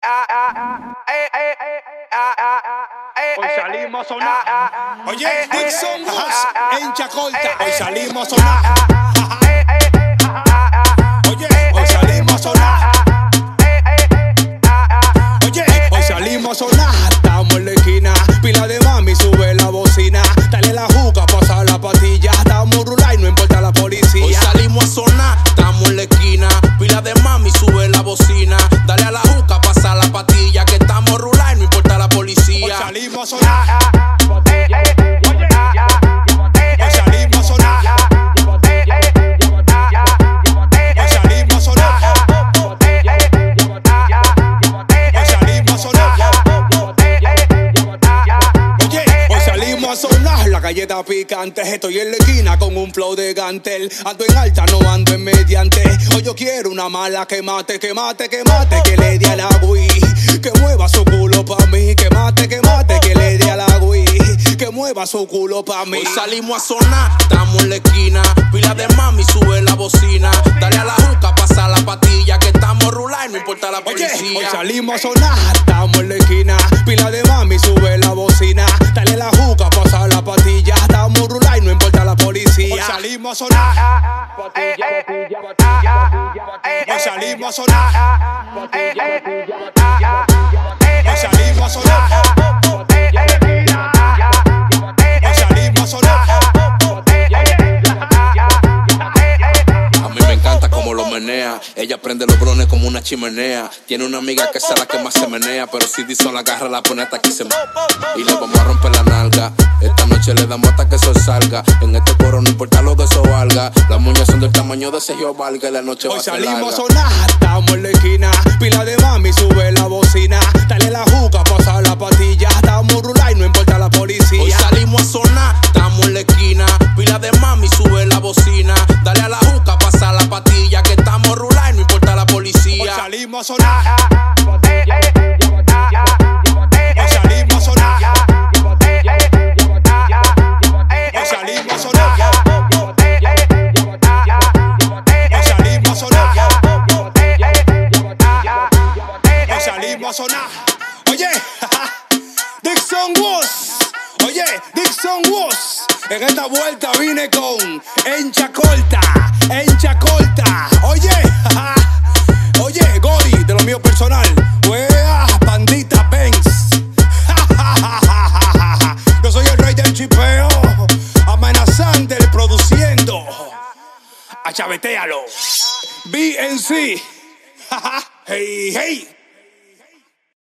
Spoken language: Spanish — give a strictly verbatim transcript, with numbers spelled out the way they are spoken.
Hoy salimos a sonar. Oye, Dixon Woz en Chacolta. Hoy salimos a sonar. Oye, hoy salimos a sonar. Oye, hoy salimos a sonar. Estamos en la esquina. Pila de mami, sube la bocina. Dale la juca, pasa la patilla. Estamos rural y no importa la policía. Hoy salimos a sonar. Estamos en la esquina. Pila de mami, sube la bocina. Dale a la juca, pasa la patilla. Que estamos rural y no importa la policía. Hoy salimos a sonar. Hoy salimos a sonar. Hoy salimos a sonar. Hoy salimos a sonar. Oye, hoy salimos a sonar. La galleta picante. Estoy en la esquina con un flow de gantel. Ando en alta, no ando en mediante. Hoy yo quiero una mala que mate, que mate, que mate, que le dé a la Wii. Que mueva su culo pa' mí. Que mate, que mate, que le dé a la Wii. Que mueva su culo pa' mí. Hoy salimos a sonar, estamos en la esquina. Pila de mami, sube la bocina. Dale a la juca, pasa la patilla. Que estamos rular, no importa la policía. Oye, hoy salimos a sonar, estamos en la esquina. Pila de mami, sube la bocina. Dale la juca, pasa la patilla. Estamos rular, no importa la policía. Hoy salimos a sonar. Hoy salimos a sonar. Hoy salimos a sonar. Hoy salimos a sonar. A mí me encanta como lo menea. Ella prende los brones como una chimenea. Tiene una amiga que es la que más se menea. Pero si Dixon la agarra, la pone hasta que se me... Y le vamos a romper la nalga. Esta noche le damos hasta que el sol salga. En este coro no importa lo que eso valga. Las muñas son del tamaño de Sergio Valga. Y la noche va a ser larga. Hoy salimos a sonar, estamos en la esquina. Pila de mami, sube la bocina. Dale la juca, pasa la patilla. Estamos rural y no importa la policía. Hoy salimos a sonar, estamos en la esquina. Pila de mami, sube la bocina. Dale a la juca, pasa la patilla. Que estamos rural y no importa la policía. Hoy salimos a sonar. Hoy salimos a sonar. Hoy salimos a sonar. Hoy salimos a sonar. Hoy salimos a sonar. Oye, Dixon Woz. Oye, Dixon Woz. En esta vuelta vine con En Chacolta. En Chacolta. Oye, oye, Gori, de lo mío personal. Wea, Pandita Benz. Yo soy el rey del chipeo. Amenazante, produciendo. Achavetéalo. B N C. Hey, hey.